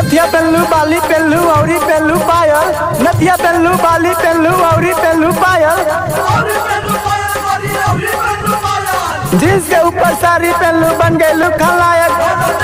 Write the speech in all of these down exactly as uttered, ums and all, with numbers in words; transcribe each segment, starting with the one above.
नथिया पेल्लू बाली पेल्लू औरी पेल्लू पायल, नथिया पेल्लू बाली पेल्लू औरी पेल्लू पायल, जींस के ऊपर साड़ी पेल्लू बन गइलू खलनायक।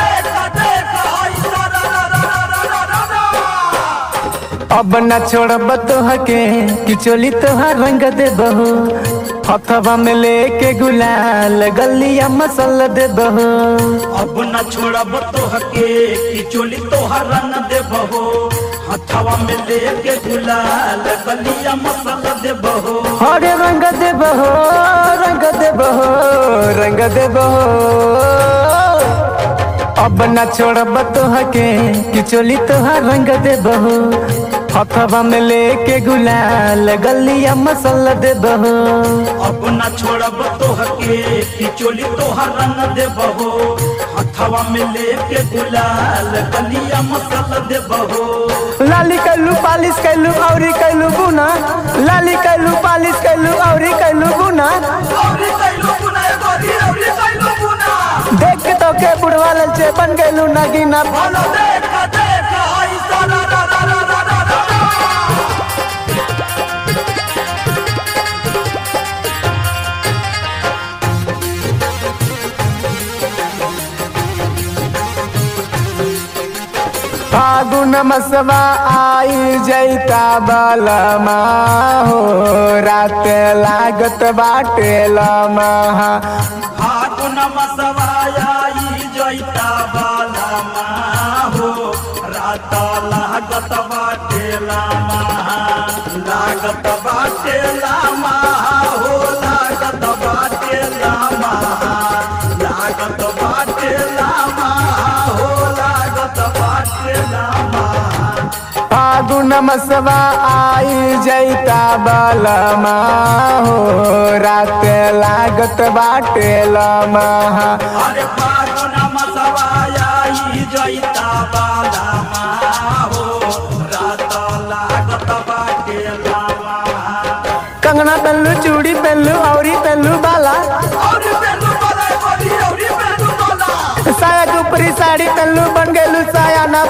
अब न छोड़ब तोहके कि चोली तोहार रंग दे बहू, हथवा में लेके गुलाल गलिया मसल दे बहू। अब न छोड़ब तोहके कि चोली तोहार रंग दे बहू, हथवा में लेके गुलाल गलिया मसल दे बहू। हरे रंग दे बहू रंग दे बहू रंग दे बहू। अब न छोड़ब तोहके कि चोली तोहार रंग दे बहू, हथवा में लेके गुलाल गलिया मसल दे बहू। अब न छोड़ब तोहके कि चोली तोहार रंग दे बहू, हथवा में लेके गुलाल गलिया मसल दे बहू। लाली कैलू पालिश कैलू औरी कैलू गुना, लाली कैलू पालिश कैलू औरी कैलू गुना, देख के तो के बुढ़वा ललचे बन गइलू नगीना। फागुन मसवा आई जैता बलमा हो, रात लागत बाटे लमा। फागुन मसवा आई जैता बलमा हो, रात लागत बाटे लमा। लागत बाटे लमा हो, लागत बाटे लमा, लागत बाटे लमा हो, लागत बाटे लमा। फागुन मसवा आई जैता बलमा हो, रात लागत बाटे लमा। अरे फागुन मसवा आई जैता बलमा हो, रात लागत बाटे लमा। कंगना पेल्लू चूड़ी पेल्लू औरी पेल्लू बाला, साया के ऊपरी साड़ी पेल्लू बन गइलू साया ना।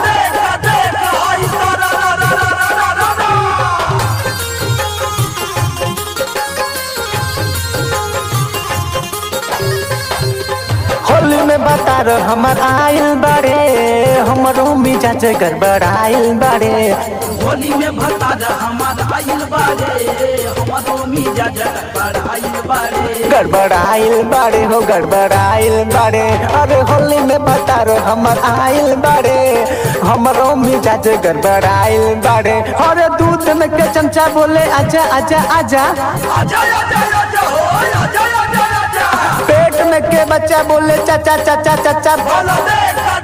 होली में बता रह हमर आइल बारे, हमरो मिजाज गड़बड़ाइल बारे। होली में भता हमार आइल बारे, हमरो मिजाज गड़बड़ाइल बारे। गड़बड़ाइल बारे हो गड़बड़ाइल बारे, अरे होली में बता रह हमर आइल बारे, हमरो मिजाज गड़बड़ाइल बारे। अरे दूध में के चमचा बोले आजा आजा आजा, आजा आजा आजा हो आजा आजा आजा। पेट में के बच्चा बोले चाचा चाचा चाचा। बोलो देखा